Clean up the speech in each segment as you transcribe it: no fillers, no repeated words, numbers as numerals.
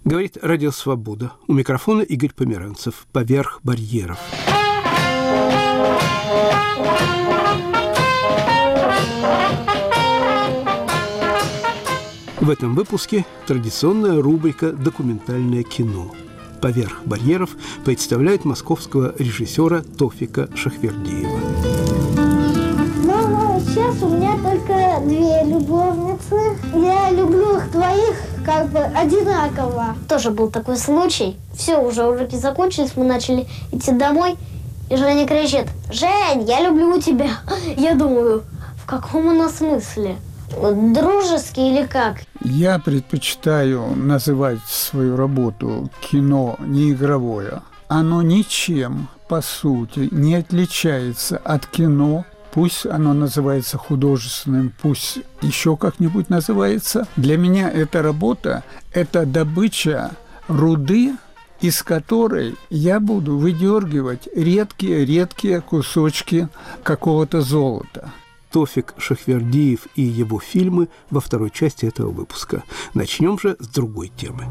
Говорит Радио Свобода. У микрофона Игорь Померанцев. «Поверх барьеров». В этом выпуске традиционная рубрика «Документальное кино». «Поверх барьеров» представляет московского режиссера Тофика Шахвердиева. Мама, сейчас у меня только 2 любовницы. Я люблю их двоих как бы одинаково. Тоже был такой случай. Все, уже уроки закончились, мы начали идти домой. И Женя кричит: «Жень, я люблю тебя». Я думаю, в каком оно смысле? Дружеский или как? Я предпочитаю называть свою работу кино не игровое. Оно ничем, по сути, не отличается от кино. Пусть оно называется художественным, пусть еще как-нибудь называется. Для меня эта работа – это добыча руды, из которой я буду выдергивать редкие кусочки какого-то золота. Тофик Шахвердиев и его фильмы во второй части этого выпуска. Начнем же с другой темы.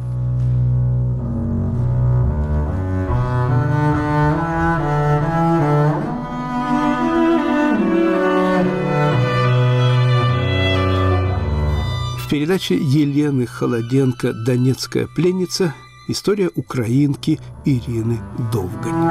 В передаче Елены Холоденко «Донецкая пленница» история украинки Ирины Довгань.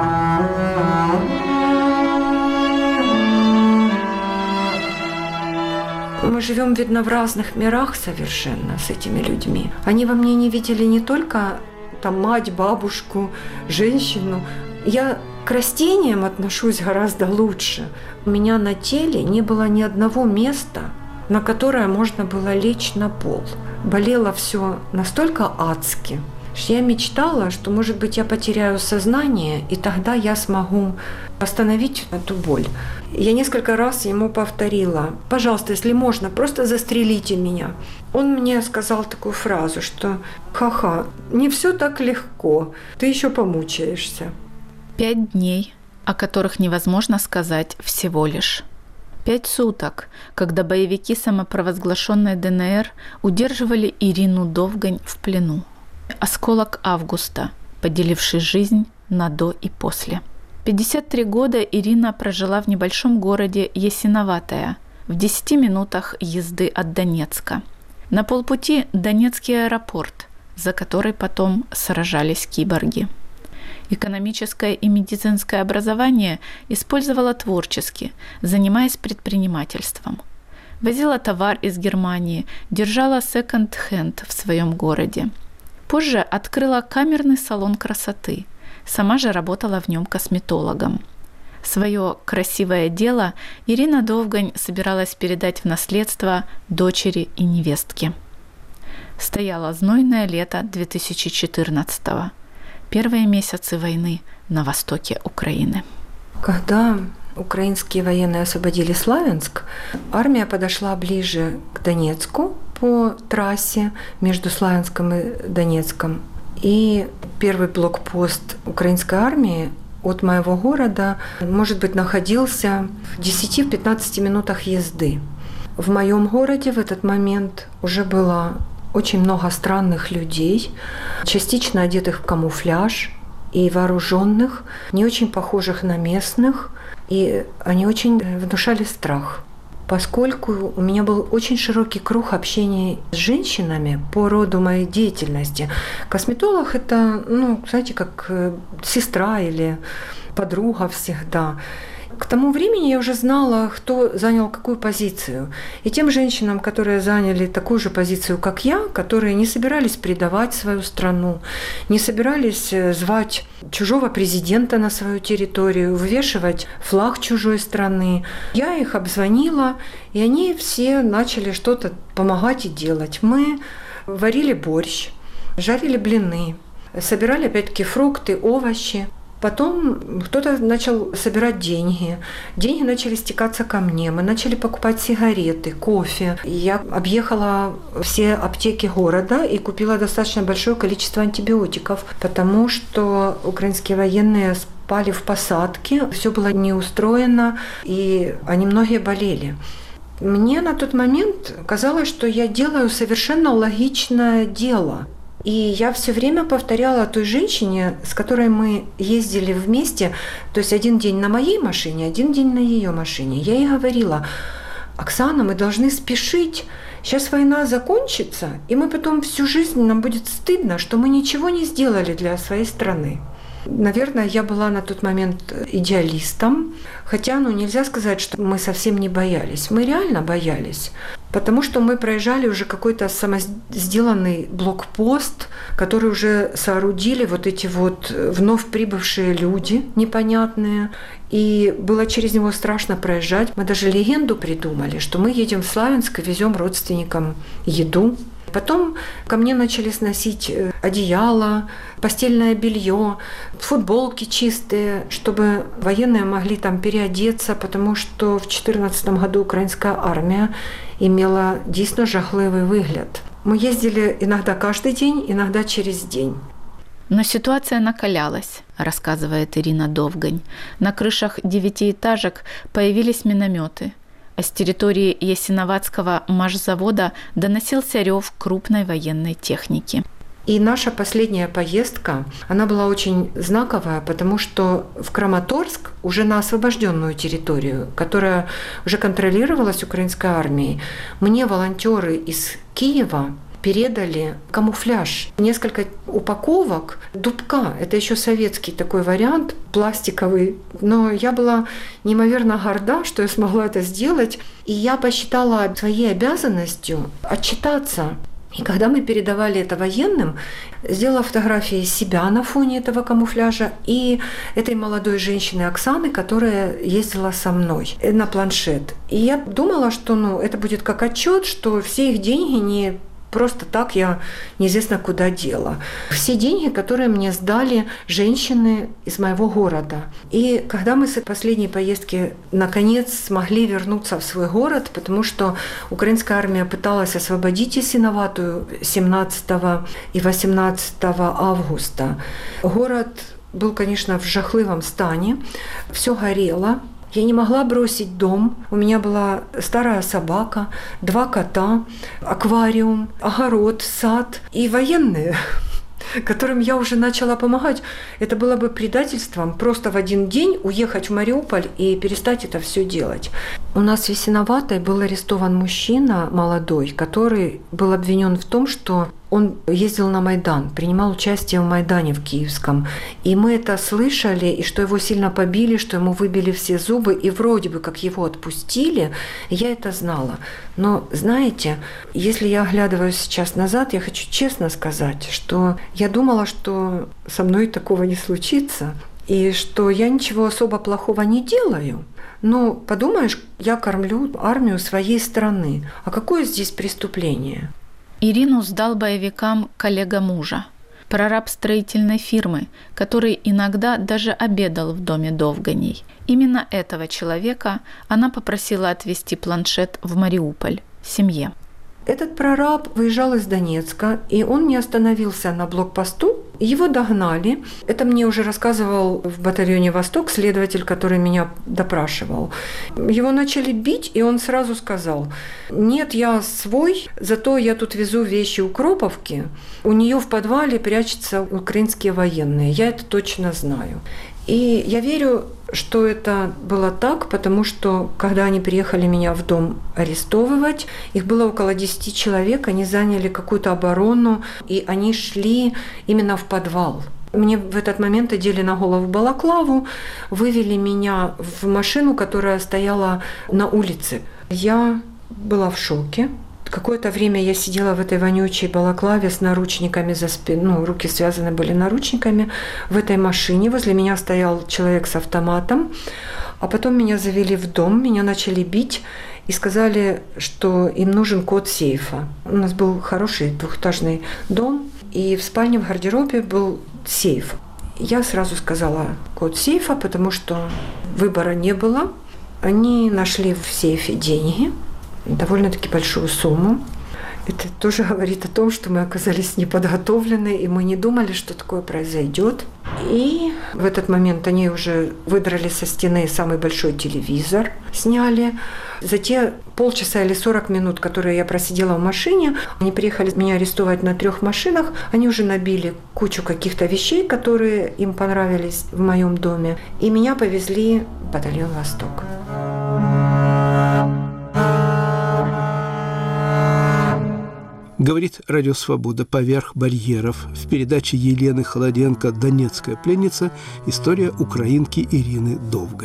Мы живем, видно, в разных мирах совершенно с этими людьми. Они во мне не видели не только там мать, бабушку, женщину. Я к растениям отношусь гораздо лучше. У меня на теле не было ни одного места, на которое можно было лечь на пол. Болело все настолько адски, что я мечтала, что, может быть, я потеряю сознание, и тогда я смогу остановить эту боль. Я несколько раз ему повторила: «Пожалуйста, если можно, просто застрелите меня». Он мне сказал такую фразу, что «Ха-ха, не все так легко, ты еще помучаешься». 5 дней, о которых невозможно сказать всего лишь. 5 суток, когда боевики самопровозглашенной ДНР удерживали Ирину Довгань в плену. Осколок августа, поделивший жизнь на до и после. 53 года Ирина прожила в небольшом городе Ясиноватое, в 10 минутах езды от Донецка. На полпути Донецкий аэропорт, за который потом сражались киборги. Экономическое и медицинское образование использовала творчески, занимаясь предпринимательством. Возила товар из Германии, держала секонд-хенд в своем городе. Позже открыла камерный салон красоты. Сама же работала в нем косметологом. Свое красивое дело Ирина Довгань собиралась передать в наследство дочери и невестке. Стояло знойное лето 2014-го. Первые месяцы войны на востоке Украины. Когда украинские военные освободили Славянск, армия подошла ближе к Донецку по трассе между Славянском и Донецком. И первый блокпост украинской армии от моего города, может быть, находился в 10-15 минутах езды. В моем городе в этот момент уже было очень много странных людей, частично одетых в камуфляж и вооруженных, не очень похожих на местных, и они очень внушали страх. Поскольку у меня был очень широкий круг общения с женщинами по роду моей деятельности. Косметолог – это, знаете, как сестра или подруга всегда. К тому времени я уже знала, кто занял какую позицию. И тем женщинам, которые заняли такую же позицию, как я, которые не собирались предавать свою страну, не собирались звать чужого президента на свою территорию, вывешивать флаг чужой страны, я их обзвонила, и они все начали что-то помогать и делать. Мы варили борщ, жарили блины, собирали опять-таки фрукты, овощи. Потом кто-то начал собирать деньги. Деньги начали стекаться ко мне. Мы начали покупать сигареты, кофе. Я объехала все аптеки города и купила достаточно большое количество антибиотиков, потому что украинские военные спали в посадке, все было не устроено, и они многие болели. Мне на тот момент казалось, что я делаю совершенно логичное дело. И я все время повторяла той женщине, с которой мы ездили вместе, то есть один день на моей машине, один день на ее машине. Я ей говорила: Оксана, мы должны спешить. Сейчас война закончится, и мы потом всю жизнь, нам будет стыдно, что мы ничего не сделали для своей страны. Наверное, я была на тот момент идеалистом, хотя нельзя сказать, что мы совсем не боялись. Мы реально боялись, потому что мы проезжали уже какой-то самосделанный блокпост, который уже соорудили вот эти вот вновь прибывшие люди непонятные, и было через него страшно проезжать. Мы даже легенду придумали, что мы едем в Славянск и везем родственникам еду. Потом ко мне начали сносить одеяло, постельное белье, футболки чистые, чтобы военные могли там переодеться, потому что в 2014 году украинская армия имела действительно жахливый выгляд. Мы ездили иногда каждый день, иногда через день. Но ситуация накалялась, рассказывает Ирина Довгань. На крышах 9-этажек появились минометы. А с территории Ясиноватского машзавода доносился рев крупной военной техники. И наша последняя поездка, она была очень знаковая, потому что в Краматорск, уже на освобожденную территорию, которая уже контролировалась украинской армией, мне волонтеры из Киева передали камуфляж, несколько упаковок дубка. Это еще советский такой вариант, пластиковый. Но я была неимоверно горда, что я смогла это сделать. И я посчитала своей обязанностью отчитаться. И когда мы передавали это военным, сделала фотографии себя на фоне этого камуфляжа и этой молодой женщины Оксаны, которая ездила со мной на планшет. И я думала, что это будет как отчет, что все их деньги не просто так я неизвестно куда дела. Все деньги, которые мне сдали женщины из моего города. И когда мы с последней поездки наконец смогли вернуться в свой город, потому что украинская армия пыталась освободить Ясиноватую 17 и 18 августа, город был, конечно, в жахливом стане, все горело. Я не могла бросить дом. У меня была старая собака, 2 кота, аквариум, огород, сад и военные, которым я уже начала помогать. Это было бы предательством просто в один день уехать в Мариуполь и перестать это все делать. У нас в Ясиноватой был арестован мужчина молодой, который был обвинен в том, что он ездил на Майдан, принимал участие в Майдане в Киевском. И мы это слышали, и что его сильно побили, что ему выбили все зубы, и вроде бы как его отпустили, я это знала. Но, знаете, если я оглядываюсь сейчас назад, я хочу честно сказать, что я думала, что со мной такого не случится, и что я ничего особо плохого не делаю. Но подумаешь, я кормлю армию своей страны. А какое здесь преступление? Ирину сдал боевикам коллега мужа, прораб строительной фирмы, который иногда даже обедал в доме Довганей. Именно этого человека она попросила отвезти планшет в Мариуполь семье. Этот прораб выезжал из Донецка, и он не остановился на блокпосту. Его догнали. Это мне уже рассказывал в батальоне «Восток» следователь, который меня допрашивал. Его начали бить, и он сразу сказал: «Нет, я свой, зато я тут везу вещи Укроповки. У нее в подвале прячутся украинские военные. Я это точно знаю». И я верю, что это было так, потому что, когда они приехали меня в дом арестовывать, их было около 10 человек, они заняли какую-то оборону, и они шли именно в подвал. Мне в этот момент одели на голову балаклаву, вывели меня в машину, которая стояла на улице. Я была в шоке. Какое-то время я сидела в этой вонючей балаклаве с наручниками за спиной, руки связаны были наручниками, в этой машине. Возле меня стоял человек с автоматом, а потом меня завели в дом, меня начали бить и сказали, что им нужен код сейфа. У нас был хороший двухэтажный дом, и в спальне в гардеробе был сейф. Я сразу сказала код сейфа, потому что выбора не было. Они нашли в сейфе деньги, довольно-таки большую сумму. Это тоже говорит о том, что мы оказались неподготовлены, и мы не думали, что такое произойдет. И в этот момент они уже выдрали со стены самый большой телевизор, сняли. За те полчаса или 40 минут, которые я просидела в машине, они приехали меня арестовать на 3 машинах. Они уже набили кучу каких-то вещей, которые им понравились в моем доме. И меня повезли в батальон «Восток». Говорит Радио Свобода «Поверх барьеров» в передаче Елены Холоденко «Донецкая пленница. История украинки Ирины Довгань».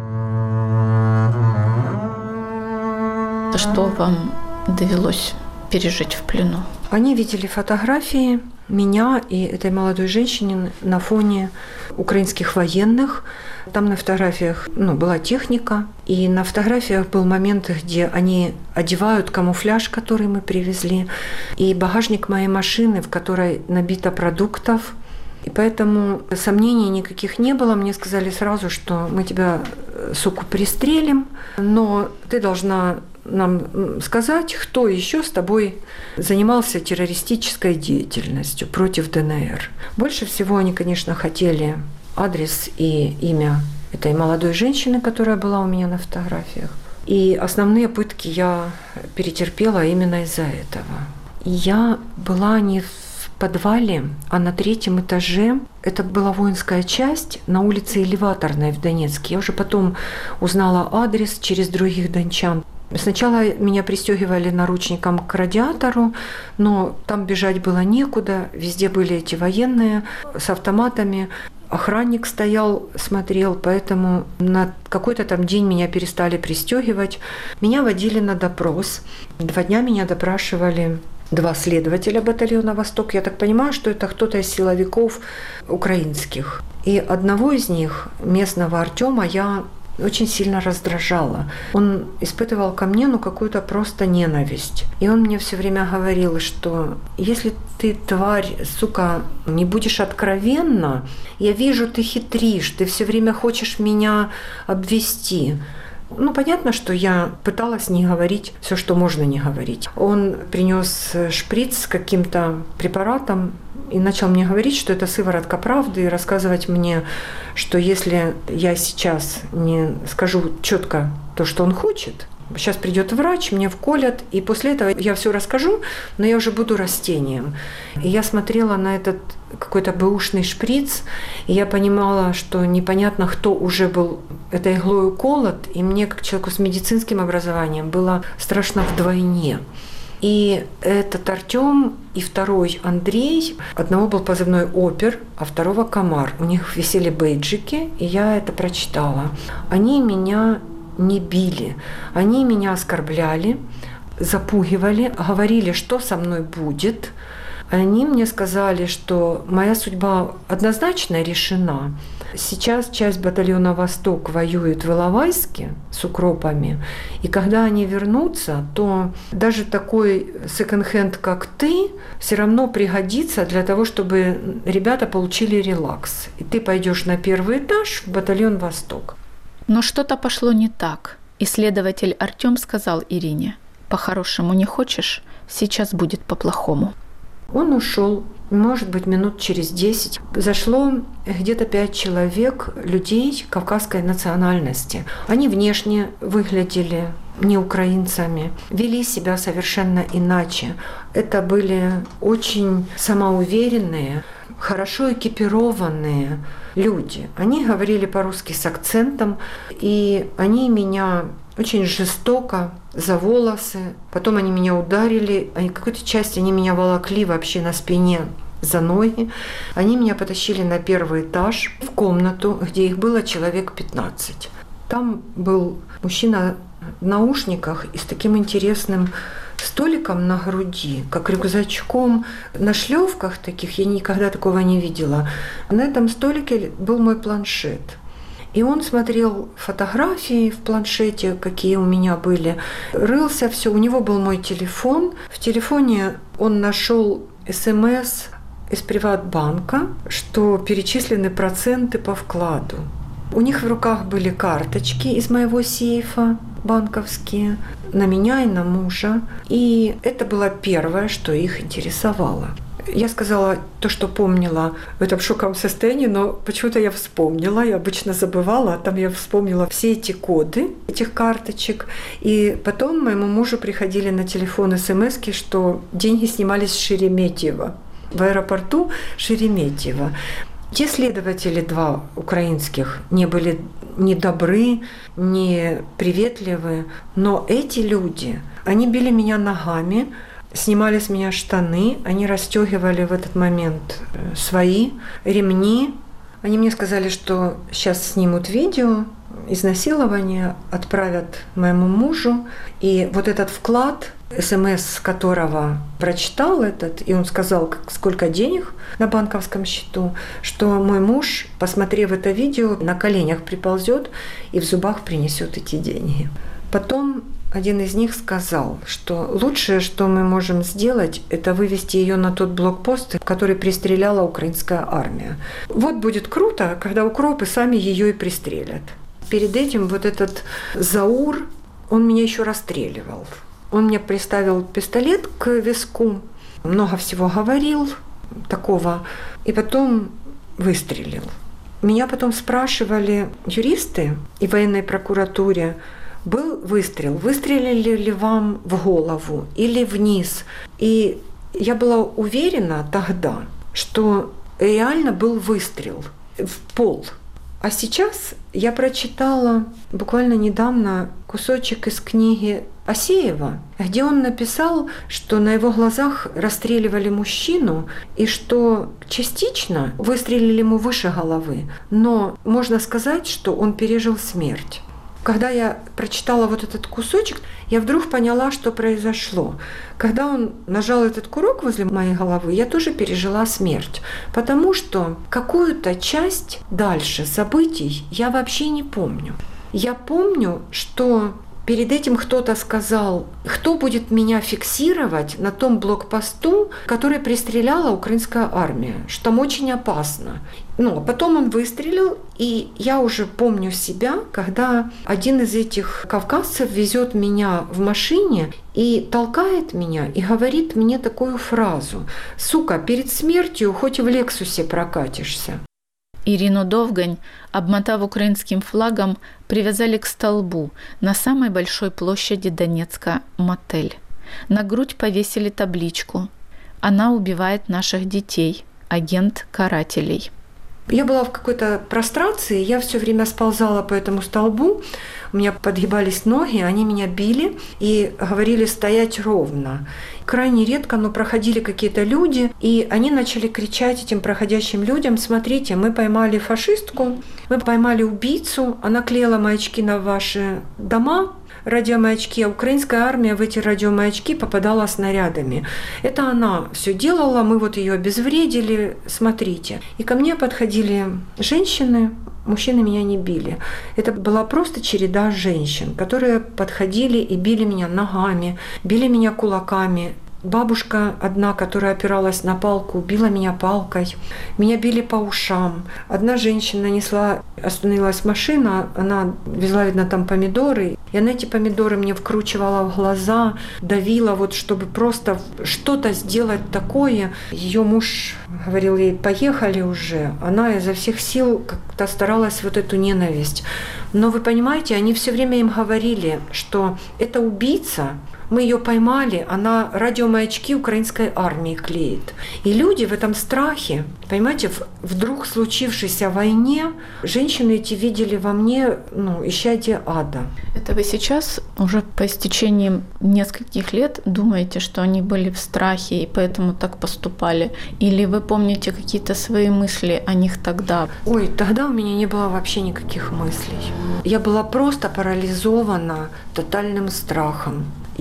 Что вам довелось пережить в плену? Они видели фотографии меня и этой молодой женщины на фоне украинских военных. Там на фотографиях была техника, и на фотографиях был момент, где они одевают камуфляж, который мы привезли, и багажник моей машины, в которой набито продуктов. И поэтому сомнений никаких не было. Мне сказали сразу, что мы тебя, суку, пристрелим, но ты должна нам сказать, кто еще с тобой занимался террористической деятельностью против ДНР. Больше всего они, конечно, хотели адрес и имя этой молодой женщины, которая была у меня на фотографиях. И основные пытки я перетерпела именно из-за этого. Я была не в подвале, а на 3-м этаже. Это была воинская часть на улице Элеваторной в Донецке. Я уже потом узнала адрес через других дончан. Сначала меня пристегивали наручником к радиатору, но там бежать было некуда. Везде были эти военные с автоматами. Охранник стоял, смотрел, поэтому на какой-то там день меня перестали пристегивать. Меня водили на допрос. 2 дня меня допрашивали 2 следователя батальона «Восток». Я так понимаю, что это кто-то из силовиков украинских. И одного из них, местного Артема, я очень сильно раздражала. Он испытывал ко мне какую-то просто ненависть. И он мне все время говорил, что если ты, тварь, сука, не будешь откровенна, я вижу, ты хитришь, ты все время хочешь меня обвести. Понятно, что я пыталась не говорить все, что можно не говорить. Он принес шприц с каким-то препаратом и начал мне говорить, что это сыворотка правды, и рассказывать мне, что если я сейчас не скажу четко то, что он хочет, сейчас придет врач, мне вколят, и после этого я все расскажу, но я уже буду растением. И я смотрела на этот какой-то бэушный шприц, и я понимала, что непонятно, кто уже был этой иглой уколот, и мне, как человеку с медицинским образованием, было страшно вдвойне. И этот Артём и второй Андрей, одного был позывной «Опер», а второго «Комар». У них висели бейджики, и я это прочитала. Они меня не били, они меня оскорбляли, запугивали, говорили, что со мной будет. Они мне сказали, что моя судьба однозначно решена. Сейчас часть батальона «Восток» воюет в Иловайске с укропами, и когда они вернутся, то даже такой секонд-хенд, как ты, все равно пригодится для того, чтобы ребята получили релакс. И ты пойдешь на 1-й этаж в батальон «Восток». Но что-то пошло не так. Исследователь Артём сказал Ирине: «По-хорошему не хочешь, сейчас будет по-плохому». Он ушел, может быть, минут через 10. Зашло где-то 5 человек, людей кавказской национальности. Они внешне выглядели не украинцами, вели себя совершенно иначе. Это были очень самоуверенные, хорошо экипированные люди. Они говорили по-русски с акцентом, и они меня очень жестоко за волосы. Потом они меня ударили. Какой-то части они меня волокли вообще на спине за ноги. Они меня потащили на 1-й этаж в комнату, где их было человек 15. Там был мужчина в наушниках и с таким интересным столиком на груди, как рюкзачком, на шлёвках таких, я никогда такого не видела. На этом столике был мой планшет. И он смотрел фотографии в планшете, какие у меня были, рылся все. У него был мой телефон. В телефоне он нашел СМС из Приватбанка, что перечислены проценты по вкладу. У них в руках были карточки из моего сейфа банковские на меня и на мужа. И это было первое, что их интересовало. Я сказала то, что помнила в этом шоковом состоянии, но почему-то я вспомнила, я обычно забывала, а там я вспомнила все эти коды этих карточек. И потом моему мужу приходили на телефон смски, что деньги снимались с Шереметьево, в аэропорту Шереметьево. Те следователи, 2 украинских, не были ни добры, ни приветливы, но эти люди, они били меня ногами, снимали с меня штаны, они расстёгивали в этот момент свои ремни. Они мне сказали, что сейчас снимут видео изнасилования, отправят моему мужу. И вот этот вклад, СМС которого прочитал этот, и он сказал, сколько денег на банковском счету, что мой муж, посмотрев это видео, на коленях приползет и в зубах принесет эти деньги. Потом один из них сказал, что лучшее, что мы можем сделать, это вывести ее на тот блокпост, который пристреляла украинская армия. Вот будет круто, когда укропы сами ее и пристрелят. Перед этим вот этот Заур, он меня еще расстреливал. Он мне приставил пистолет к виску, много всего говорил такого, и потом выстрелил. Меня потом спрашивали юристы и в военной прокуратуре, был выстрел, выстрелили ли вам в голову или вниз. И я была уверена тогда, что реально был выстрел в пол. А сейчас я прочитала буквально недавно кусочек из книги Асеева, где он написал, что на его глазах расстреливали мужчину и что частично выстрелили ему выше головы, но можно сказать, что он пережил смерть. Когда я прочитала вот этот кусочек, я вдруг поняла, что произошло. Когда он нажал этот курок возле моей головы, я тоже пережила смерть. Потому что какую-то часть дальше событий я вообще не помню. Я помню, что перед этим кто-то сказал, кто будет меня фиксировать на том блокпосту, который пристреляла украинская армия, что там очень опасно. Ну, потом он выстрелил, и я уже помню себя, когда один из этих кавказцев везет меня в машине и толкает меня и говорит мне такую фразу: «Сука, перед смертью хоть в Лексусе прокатишься». Ирину Довгань, обмотав украинским флагом, привязали к столбу на самой большой площади Донецка мотель. На грудь повесили табличку: «Она убивает наших детей. Агент карателей». Я была в какой-то прострации, я все время сползала по этому столбу, у меня подгибались ноги, они меня били и говорили стоять ровно. Крайне редко, но проходили какие-то люди, и они начали кричать этим проходящим людям: смотрите, мы поймали фашистку, мы поймали убийцу, она клеила маячки на ваши дома, радиомаячки, а украинская армия в эти радиомаячки попадала снарядами. Это она все делала, мы вот ее обезвредили, смотрите. И ко мне подходили женщины, мужчины меня не били. Это была просто череда женщин, которые подходили и били меня ногами, били меня кулаками. Бабушка одна, которая опиралась на палку, била меня палкой. Меня били по ушам. Одна женщина остановилась машина, она везла, видно, там помидоры. И она эти помидоры мне вкручивала в глаза, давила, вот, чтобы просто что-то сделать такое. Ее муж говорил ей: поехали уже. Она изо всех сил как-то старалась вот эту ненависть. Но вы понимаете, они все время им говорили, что это убийца, мы ее поймали, она радиомаячки украинской армии клеит. И люди в этом страхе, понимаете, в вдруг случившейся войне, женщины эти видели во мне, исчадие ада. Это вы сейчас, уже по истечении нескольких лет, думаете, что они были в страхе и поэтому так поступали? Или вы помните какие-то свои мысли о них тогда? Ой, тогда у меня не было вообще никаких мыслей. Я была просто парализована тотальным страхом.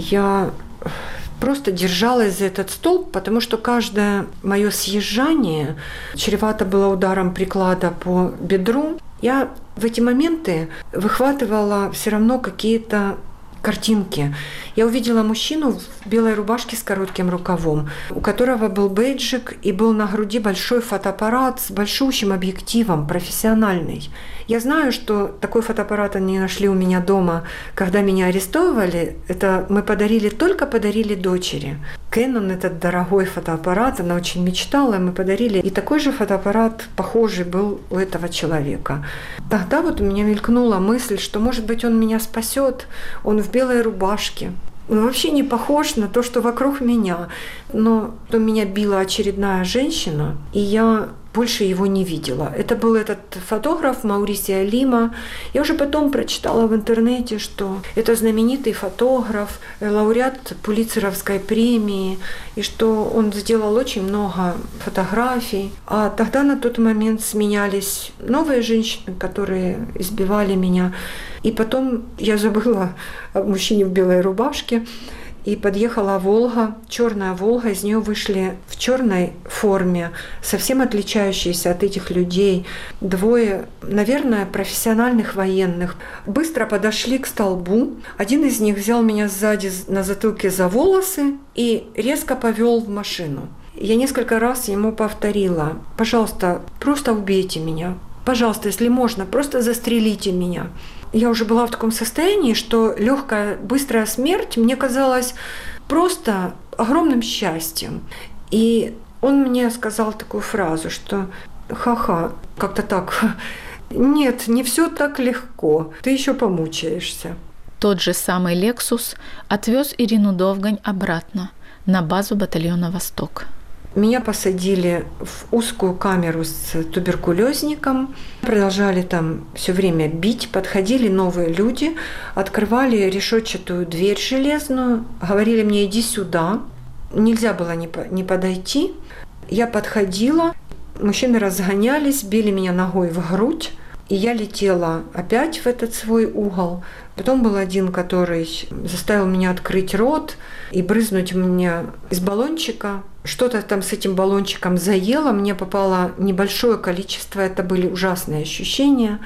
Я просто держалась за этот столб, потому что каждое мое съезжание чревато было ударом приклада по бедру. Я в эти моменты выхватывала все равно какие-то картинки. Я увидела мужчину в белой рубашке с коротким рукавом, у которого был бейджик и был на груди большой фотоаппарат с большущим объективом, профессиональный. Я знаю, что такой фотоаппарат они нашли у меня дома, когда меня арестовывали. Это мы подарили дочери. Canon, этот дорогой фотоаппарат, она очень мечтала, мы подарили. И такой же фотоаппарат, похожий, был у этого человека. Тогда вот у меня мелькнула мысль, что, может быть, он меня спасет, он в белой рубашке. Он вообще не похож на то, что вокруг меня. Но меня била очередная женщина, и я больше его не видела. Это был этот фотограф Маурисио Лима. Я уже потом прочитала в интернете, что это знаменитый фотограф, лауреат Пулитцеровской премии, и что он сделал очень много фотографий. А тогда на тот момент сменялись новые женщины, которые избивали меня. И потом я забыла о мужчине в белой рубашке. И подъехала Волга, черная Волга, из нее вышли в черной форме, совсем отличающиеся от этих людей. Двое, наверное, профессиональных военных. Быстро подошли к столбу. Один из них взял меня сзади на затылке за волосы и резко повел в машину. Я несколько раз ему повторила: пожалуйста, просто убейте меня. Пожалуйста, если можно, просто застрелите меня. Я уже была в таком состоянии, что легкая, быстрая смерть мне казалась просто огромным счастьем. И он мне сказал такую фразу, что ха-ха, как-то так, нет, не все так легко, ты еще помучаешься. Тот же самый «Лексус» отвез Ирину Довгань обратно на базу батальона «Восток». Меня посадили в узкую камеру с туберкулезником, продолжали там все время бить, подходили новые люди, открывали решетчатую дверь железную, говорили мне: иди сюда, нельзя было не подойти. Я подходила, мужчины разгонялись, били меня ногой в грудь, и я летела опять в этот свой угол. Потом был один, который заставил меня открыть рот и брызнуть мне из баллончика. Что-то там с этим баллончиком заело, мне попало небольшое количество, это были ужасные ощущения.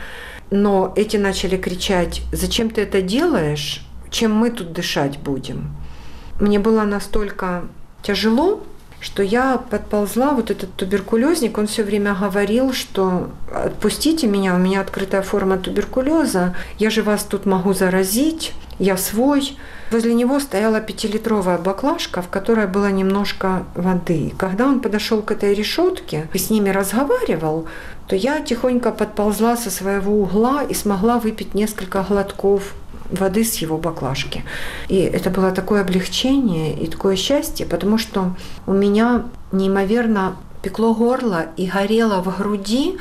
Но эти начали кричать: зачем ты это делаешь, чем мы тут дышать будем? Мне было настолько тяжело, что я подползла, вот этот туберкулезник, он все время говорил, что отпустите меня, у меня открытая форма туберкулеза, я же вас тут могу заразить, я свой. Возле него стояла 5-литровая баклажка, в которой было немножко воды. Когда он подошел к этой решетке и с ними разговаривал, то я тихонько подползла со своего угла и смогла выпить несколько глотков воды с его баклажки. И это было такое облегчение и такое счастье, потому что у меня неимоверно пекло горло и горело в груди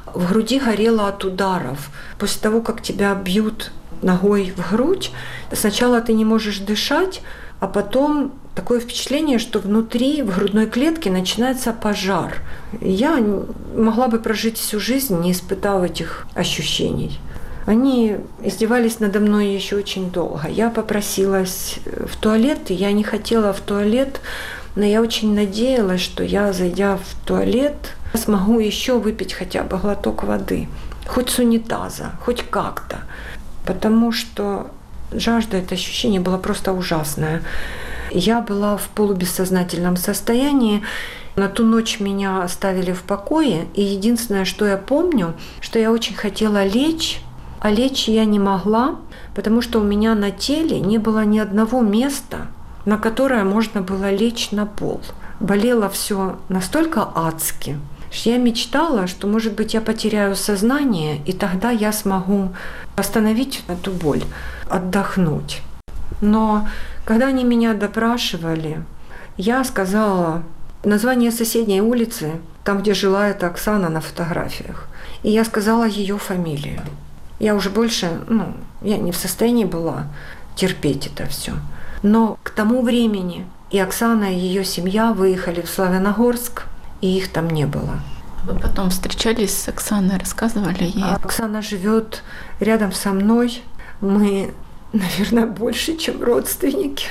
горело от ударов. После того, как тебя бьют ногой в грудь, сначала ты не можешь дышать, а потом такое впечатление, что внутри, в грудной клетке начинается пожар. Я могла бы прожить всю жизнь, не испытав этих ощущений. Они издевались надо мной еще очень долго. Я попросилась в туалет, и я не хотела в туалет, но я очень надеялась, что я, зайдя в туалет, смогу еще выпить хотя бы глоток воды. Хоть с унитаза, хоть как-то. Потому что жажда, это ощущение было просто ужасное. Я была в полубессознательном состоянии. На ту ночь меня оставили в покое, и единственное, что я помню, что я очень хотела лечь, а лечь я не могла, потому что у меня на теле не было ни одного места, на которое можно было лечь на пол. Болело все настолько адски, что я мечтала, что, может быть, я потеряю сознание, и тогда я смогу остановить эту боль, отдохнуть. Но когда они меня допрашивали, я сказала название соседней улицы, там, где жила эта Оксана на фотографиях, и я сказала ее фамилию. Я уже больше, я не в состоянии была терпеть это все. Но к тому времени и Оксана, и ее семья выехали в Славяногорск, и их там не было. Вы потом встречались с Оксаной, рассказывали ей? Оксана живет рядом со мной. Мы, наверное, больше, чем родственники.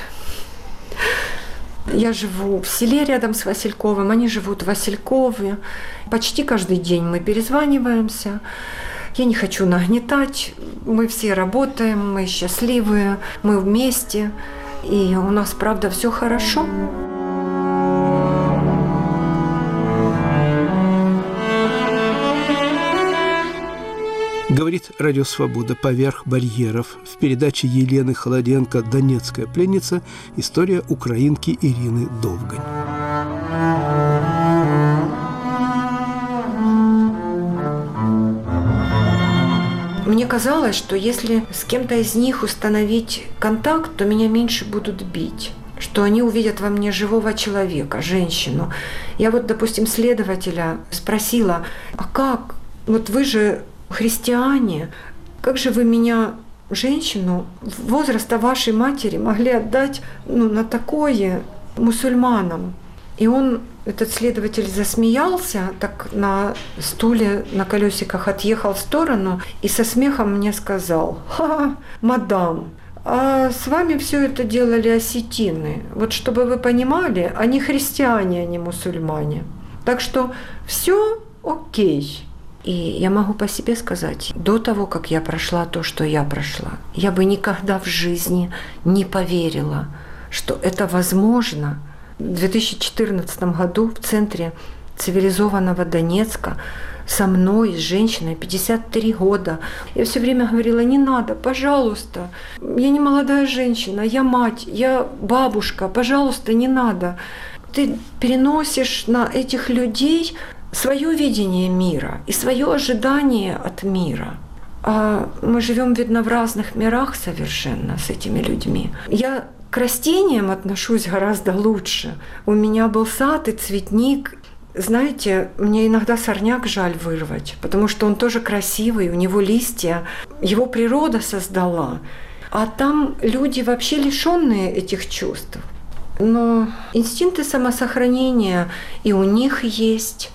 Я живу в селе рядом с Васильковым, они живут в Василькове. Почти каждый день мы перезваниваемся. Я не хочу нагнетать. Мы все работаем, мы счастливые, мы вместе. И у нас, правда, все хорошо. Говорит Радио Свобода «Поверх барьеров». В передаче Елены Холоденко «Донецкая пленница. История украинки Ирины Довгань». Мне казалось, что если с кем-то из них установить контакт, то меня меньше будут бить, что они увидят во мне живого человека, женщину. Я вот, допустим, следователя спросила: а как? Вот вы же христиане, как же вы меня, женщину возраста вашей матери, могли отдать на такое мусульманам? И он, этот следователь, засмеялся, так на стуле на колесиках отъехал в сторону и со смехом мне сказал: «Ха, мадам, а с вами все это делали осетины. Вот чтобы вы понимали, они христиане, а не мусульмане. Так что все окей». И я могу по себе сказать, до того, как я прошла то, что я прошла, я бы никогда в жизни не поверила, что это возможно. В 2014 году в центре цивилизованного Донецка со мной, с женщиной, 53 года. Я все время говорила: не надо, пожалуйста. Я не молодая женщина, я мать, я бабушка, пожалуйста, не надо. Ты переносишь на этих людей свое видение мира и свое ожидание от мира. А мы живем, видно, в разных мирах совершенно с этими людьми. Я к растениям отношусь гораздо лучше. У меня был сад и цветник. Знаете, мне иногда сорняк жаль вырвать, потому что он тоже красивый, у него листья, его природа создала. А там люди вообще лишенные этих чувств. Но инстинкты самосохранения и у них есть.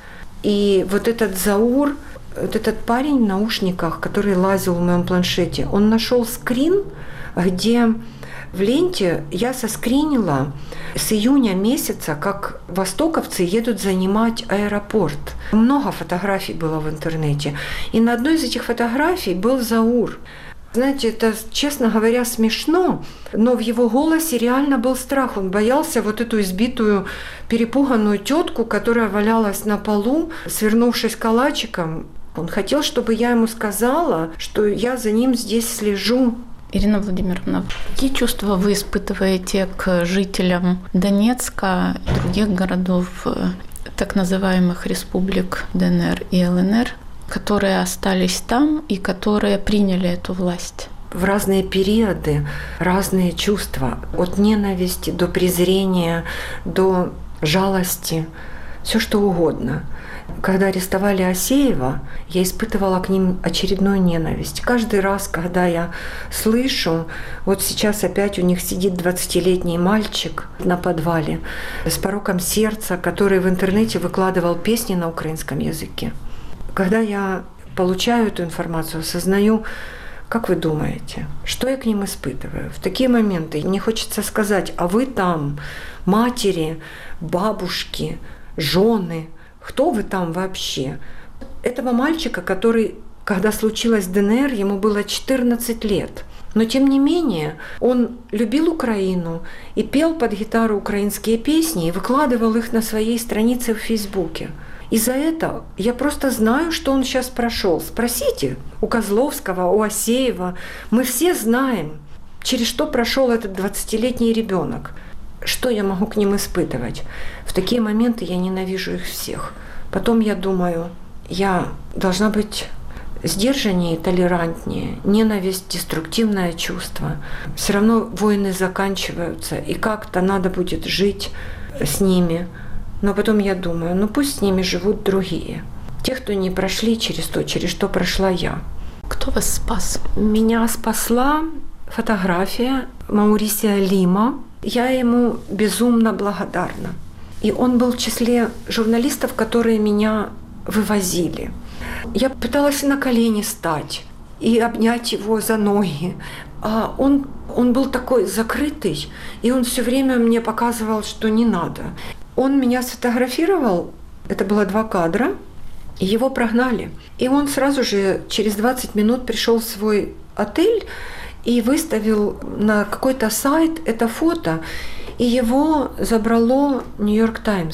И вот этот Заур, вот этот парень в наушниках, который лазил в моем планшете, он нашел скрин, где в ленте я соскринила с июня месяца, как востоковцы едут занимать аэропорт. Много фотографий было в интернете. И на одной из этих фотографий был Заур. Знаете, это, честно говоря, смешно, но в его голосе реально был страх. Он боялся вот эту избитую, перепуганную тетку, которая валялась на полу, свернувшись калачиком. Он хотел, чтобы я ему сказала, что я за ним здесь слежу. Ирина Владимировна, какие чувства вы испытываете к жителям Донецка и других городов, так называемых республик ДНР и ЛНР, которые остались там и которые приняли эту власть? В разные периоды разные чувства. От ненависти до презрения, до жалости. Все что угодно. Когда арестовали Асеева, я испытывала к ним очередную ненависть. Каждый раз, когда я слышу, вот сейчас опять у них сидит 20-летний мальчик на подвале с пороком сердца, который в интернете выкладывал песни на украинском языке. Когда я получаю эту информацию, осознаю, как вы думаете, что я к ним испытываю? В такие моменты мне хочется сказать: а вы там, матери, бабушки, жены, кто вы там вообще? Этого мальчика, который, когда случилось ДНР, ему было 14 лет. Но тем не менее, он любил Украину и пел под гитару украинские песни и выкладывал их на своей странице в Фейсбуке. И за это я просто знаю, что он сейчас прошел. Спросите у Козловского, у Асеева. Мы все знаем, через что прошел этот 20-летний ребенок. Что я могу к ним испытывать? В такие моменты я ненавижу их всех. Потом я думаю, я должна быть сдержаннее, толерантнее. Ненависть – деструктивное чувство. Все равно войны заканчиваются, и как-то надо будет жить с ними. Но потом я думаю, пусть с ними живут другие. Те, кто не прошли через то, через что прошла я. Кто вас спас? Меня спасла фотография Маурисия Лима. Я ему безумно благодарна. И он был в числе журналистов, которые меня вывозили. Я пыталась на колени стать и обнять его за ноги. А он был такой закрытый, и он все время мне показывал, что не надо. Он меня сфотографировал, это было 2 кадра, и его прогнали. И он сразу же через 20 минут пришел в свой отель и выставил на какой-то сайт это фото, и его забрало Нью-Йорк Таймс.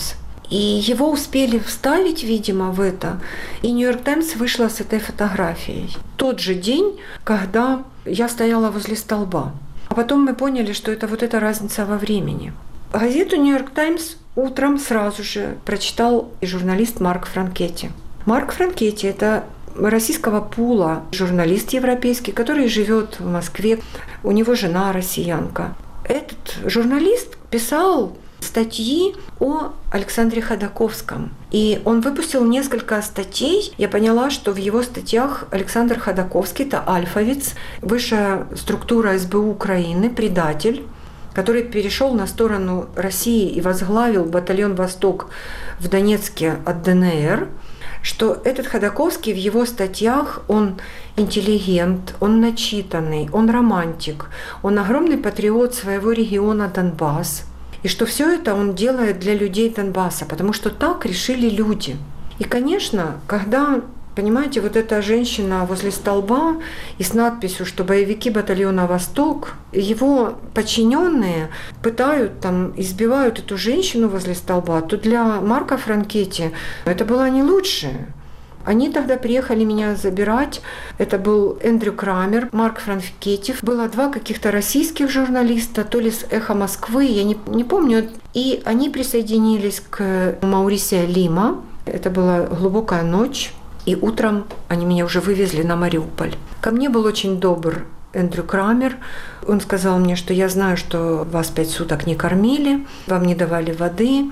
И его успели вставить, видимо, в это. И «Нью-Йорк Таймс» вышла с этой фотографией. Тот же день, когда я стояла возле столба. А потом мы поняли, что это вот эта разница во времени. Газету «Нью-Йорк Таймс» утром сразу же прочитал и журналист Марк Франкетти. Марк Франкетти – это российского пула журналист европейский, который живет в Москве. У него жена россиянка. Этот журналист писал статьи о Александре Ходаковском. И он выпустил несколько статей. Я поняла, что в его статьях Александр Ходаковский – это альфовец, высшая структура СБУ Украины, предатель, который перешел на сторону России и возглавил батальон «Восток» в Донецке от ДНР, что этот Ходаковский в его статьях, он интеллигент, он начитанный, он романтик, он огромный патриот своего региона Донбасс. И что все это он делает для людей Донбасса, потому что так решили люди. И, конечно, когда, понимаете, вот эта женщина возле столба и с надписью, что боевики батальона «Восток», его подчиненные пытают, избивают эту женщину возле столба, то для Марка Франкетти это было не лучше. Они тогда приехали меня забирать. Это был Эндрю Крамер, Марк Франкетти. Было 2 каких-то российских журналиста, то ли с «Эхо Москвы», я не помню. И они присоединились к Маурисио Лима. Это была глубокая ночь. И утром они меня уже вывезли на Мариуполь. Ко мне был очень добр Эндрю Крамер. Он сказал мне, что я знаю, что вас 5 суток не кормили, вам не давали воды.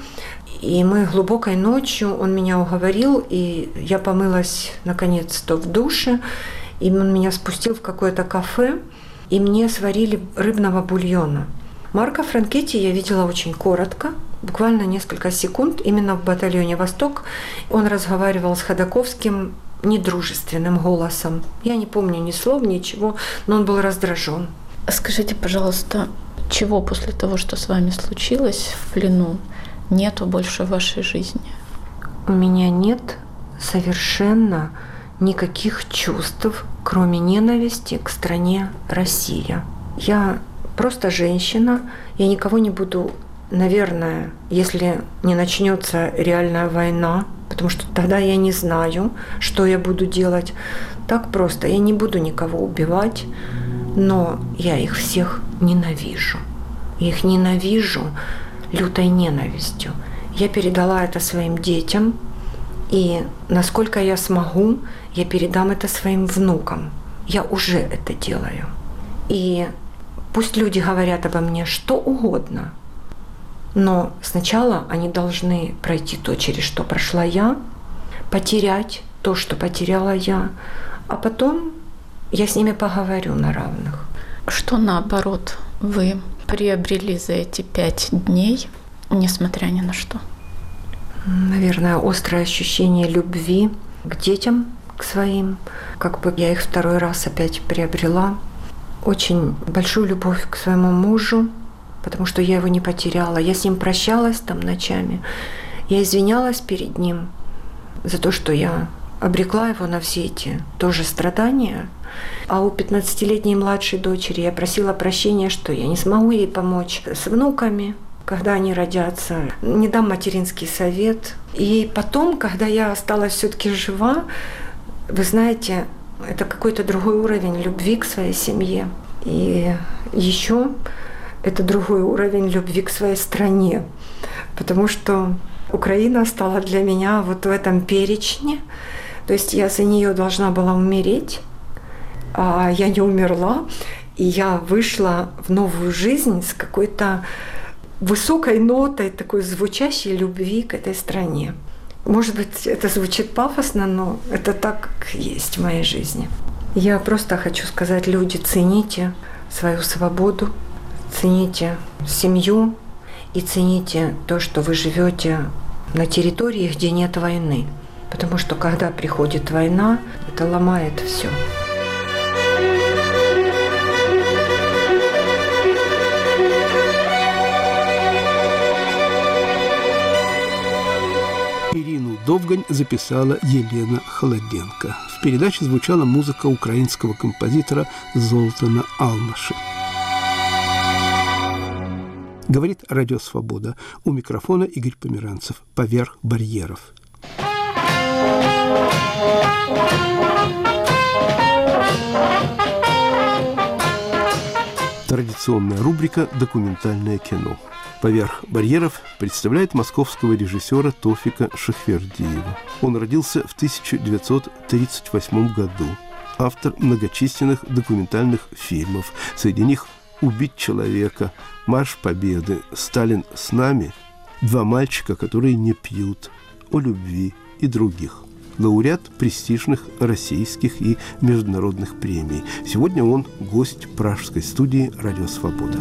И мы глубокой ночью, он меня уговорил, и я помылась наконец-то в душе, и он меня спустил в какое-то кафе, и мне сварили рыбного бульона. Марка Франкетти я видела очень коротко, буквально несколько секунд, именно в батальоне «Восток». Он разговаривал с Ходаковским недружественным голосом. Я не помню ни слов, ничего, но он был раздражен. Скажите, пожалуйста, чего после того, что с вами случилось в плену, нету больше в вашей жизни? У меня нет совершенно никаких чувств, кроме ненависти к стране Россия. Я просто женщина, я никого не буду, наверное, если не начнется реальная война, потому что тогда я не знаю, что я буду делать. Так просто, я не буду никого убивать, но я их всех ненавижу. Я их ненавижу лютой ненавистью. Я передала это своим детям, и насколько я смогу, я передам это своим внукам. Я уже это делаю. И пусть люди говорят обо мне что угодно, но сначала они должны пройти то, через что прошла я, потерять то, что потеряла я, а потом я с ними поговорю на равных. Что наоборот вы приобрели за эти 5 дней, несмотря ни на что? Наверное, острое ощущение любви к детям, к своим. Как бы я их 2-й раз опять приобрела. Очень большую любовь к своему мужу, потому что я его не потеряла. Я с ним прощалась ночами. Я извинялась перед ним за то, что я обрекла его на все эти тоже страдания. А у 15-летней младшей дочери я просила прощения, что я не смогу ей помочь с внуками, когда они родятся, не дам материнский совет. И потом, когда я осталась все-таки жива, вы знаете, это какой-то другой уровень любви к своей семье. И еще это другой уровень любви к своей стране, потому что Украина стала для меня вот в этом перечне. То есть я за нее должна была умереть, а я не умерла, и я вышла в новую жизнь с какой-то высокой нотой, такой звучащей любви к этой стране. Может быть, это звучит пафосно, но это так, как есть в моей жизни. Я просто хочу сказать, люди, цените свою свободу, цените семью и цените то, что вы живете на территории, где нет войны. Потому что когда приходит война, это ломает все. Ирину Довгань записала Елена Холоденко. В передаче звучала музыка украинского композитора Золтана Алмаши. Говорит Радио Свобода. У микрофона Игорь Померанцев. Поверх барьеров. Традиционная рубрика «Документальное кино». «Поверх барьеров» представляет московского режиссера Тофика Шахвердиева. Он родился в 1938 году. Автор многочисленных документальных фильмов. Среди них «Убить человека», «Марш Победы», «Сталин с нами», «Два мальчика, которые не пьют», «О любви» и других. Лауреат престижных российских и международных премий. Сегодня он гость пражской студии «Радио Свобода».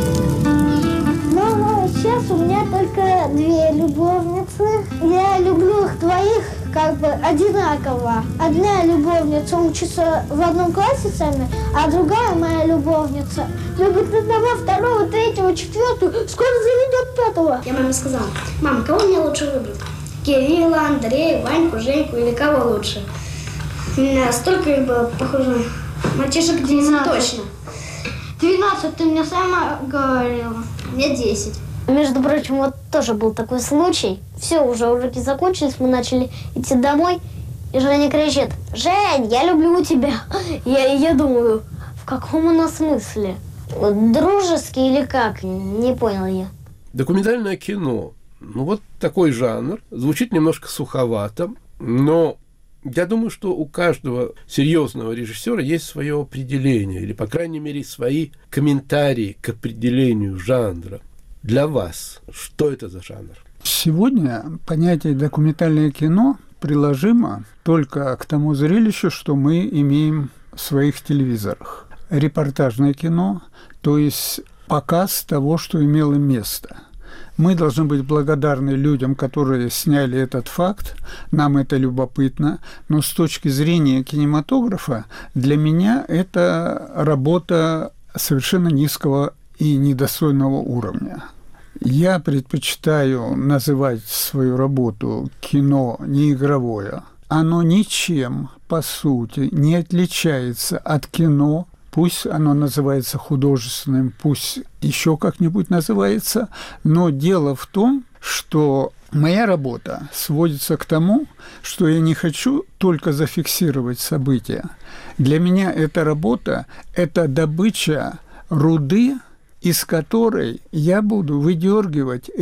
Мама, сейчас у меня только 2 любовницы. Я люблю их двоих одинаково. Одна любовница учится в одном классе с нами, а другая моя любовница любит одного, второго, третьего, четвертого, скоро заведет 5-го. Я маме сказала: мам, кого мне лучше выбрать? Кирилла, Андрея, Ваньку, Женьку или кого лучше? У меня столько их было похоже. Мальчишек 12 точно. 12 ты мне сама говорила. Мне 10. Между прочим, вот тоже был такой случай. Все, уже уроки закончились, мы начали идти домой. И Женя кричит: «Жень, я люблю тебя». Я думаю, в каком у нас смысле? Дружеский или как? Не понял я. Документальное кино. Вот такой жанр. Звучит немножко суховато, но я думаю, что у каждого серьезного режиссера есть свое определение, или, по крайней мере, свои комментарии к определению жанра. Для вас что это за жанр? Сегодня понятие «документальное кино» приложимо только к тому зрелищу, что мы имеем в своих телевизорах. Репортажное кино, то есть показ того, что имело место. Мы должны быть благодарны людям, которые сняли этот факт, нам это любопытно, но с точки зрения кинематографа для меня это работа совершенно низкого и недостойного уровня. Я предпочитаю называть свою работу кино неигровое. Оно ничем, по сути, не отличается от кино. Пусть оно называется художественным, пусть еще как-нибудь называется, но дело в том, что моя работа сводится к тому, что я не хочу только зафиксировать события. Для меня эта работа – это добыча руды, из которой я буду выдергивать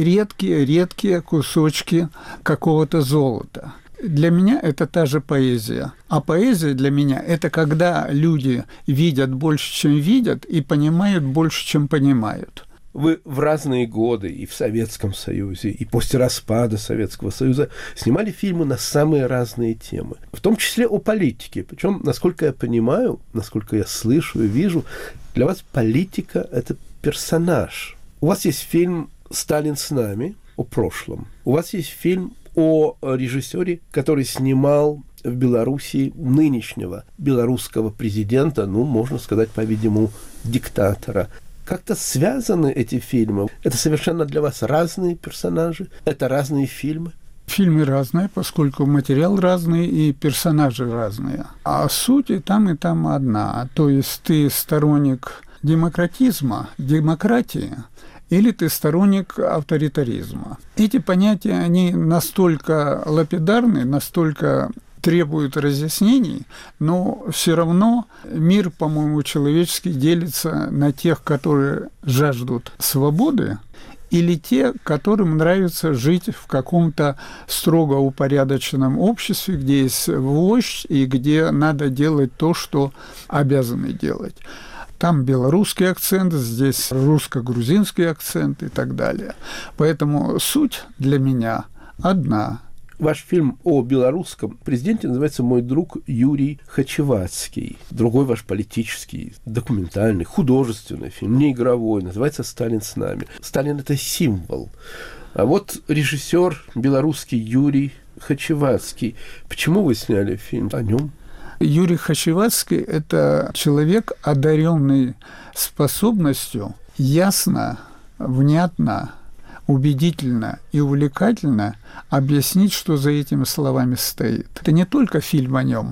редкие кусочки какого-то золота. Для меня это та же поэзия. А поэзия для меня – это когда люди видят больше, чем видят, и понимают больше, чем понимают. Вы в разные годы и в Советском Союзе, и после распада Советского Союза снимали фильмы на самые разные темы, в том числе о политике. Причем, насколько я понимаю, насколько я слышу и вижу, для вас политика – это персонаж. У вас есть фильм «Сталин с нами» о прошлом. У вас есть фильм о режиссере, который снимал в Белоруссии нынешнего белорусского президента, можно сказать, по-видимому, диктатора. Как-то связаны эти фильмы? Это совершенно для вас разные персонажи? Это разные фильмы? Фильмы разные, поскольку материал разный и персонажи разные. А суть и там одна. То есть ты сторонник демократизма, демократии, или ты сторонник авторитаризма. Эти понятия, они настолько лапидарны, настолько требуют разъяснений, но все равно мир, по-моему, человеческий делится на тех, которые жаждут свободы, или те, которым нравится жить в каком-то строго упорядоченном обществе, где есть вождь и где надо делать то, что обязаны делать. Там белорусский акцент, здесь русско-грузинский акцент и так далее. Поэтому суть для меня одна. Ваш фильм о белорусском президенте называется «Мой друг Юрий Хачевацкий». Другой ваш политический, документальный, художественный фильм, не игровой, называется «Сталин с нами». Сталин – это символ. А вот режиссер белорусский Юрий Хачевацкий. Почему вы сняли фильм о нем? Юрий Хачевацкий – это человек, одаренный способностью ясно, внятно, убедительно и увлекательно объяснить, что за этими словами стоит. Это не только фильм о нем,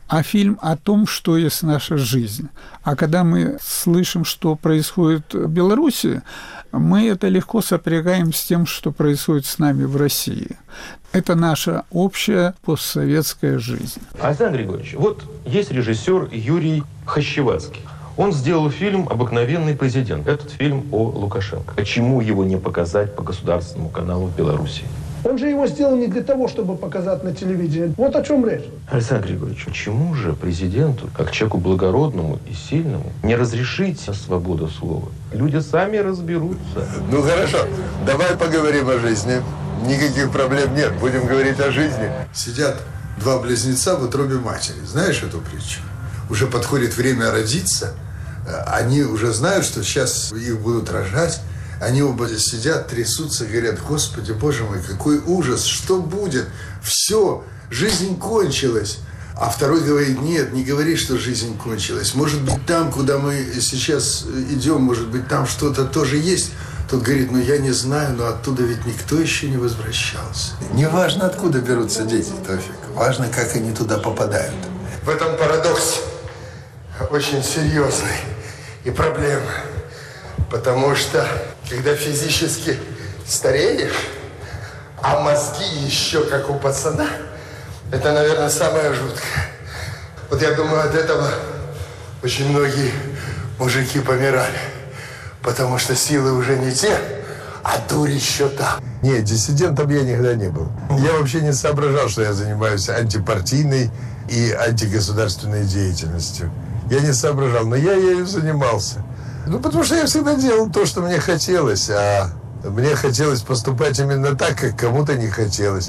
а фильм о том, что есть наша жизнь. А когда мы слышим, что происходит в Беларуси, мы это легко сопрягаем с тем, что происходит с нами в России. Это наша общая постсоветская жизнь. Александр Григорьевич, вот есть режиссер Юрий Хащевацкий. Он сделал фильм «Обыкновенный президент». Этот фильм о Лукашенко. Почему его не показать по государственному каналу в Беларуси? Он же его сделал не для того, чтобы показать на телевидении. Вот о чем речь. Александр Григорьевич, почему же президенту, как человеку благородному и сильному, не разрешить свободу слова? Люди сами разберутся. Ну хорошо, давай поговорим о жизни. Никаких проблем нет, будем говорить о жизни. Сидят два близнеца в утробе матери. Знаешь эту притчу? Уже подходит время родиться, они уже знают, что сейчас их будут рожать. Они оба сидят, трясутся, говорят: Господи, Боже мой, какой ужас, что будет? Все, жизнь кончилась. А второй говорит: нет, не говори, что жизнь кончилась. Может быть, там, куда мы сейчас идем, может быть, там что-то тоже есть. Тот говорит: ну я не знаю, но оттуда ведь никто еще не возвращался. Не важно, откуда берутся дети, Тофик. Важно, как они туда попадают. В этом парадокс очень серьезный и проблема. Потому что, когда физически стареешь, а мозги еще как у пацана, это, наверное, самое жуткое. Вот я думаю, от этого очень многие мужики помирали. Потому что силы уже не те, а дурь еще та. Нет, диссидентом я никогда не был. Я вообще не соображал, что я занимаюсь антипартийной и антигосударственной деятельностью. Я не соображал, но я ею занимался. Ну, потому что я всегда делал то, что мне хотелось, а мне хотелось поступать именно так, как кому-то не хотелось.